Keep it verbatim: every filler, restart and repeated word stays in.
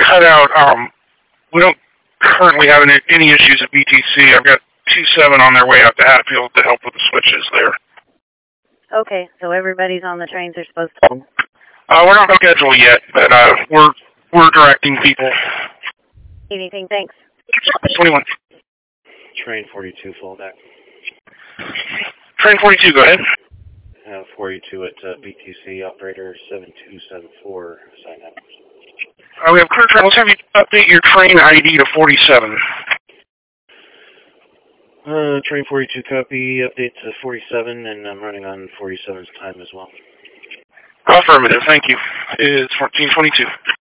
cut out. Um, we don't currently have any, any issues at B T C. I've got two seven on their way out to Hatfield to help with the switches there. Okay, so everybody's on the trains they're supposed to. Uh, we're not on schedule yet, but uh, we're we're directing people. Anything? Thanks. twenty-one. Train forty-two, fallback. Train forty-two, go ahead. Uh, forty-two at uh, B T C, operator seven two seven four, sign up. Uh, we have crew train. Let's have you update your train I D to forty-seven. Uh, train forty-two, copy, update to forty-seven, and I'm running on forty-seven's time as well. Affirmative, thank you. It's fourteen twenty-two.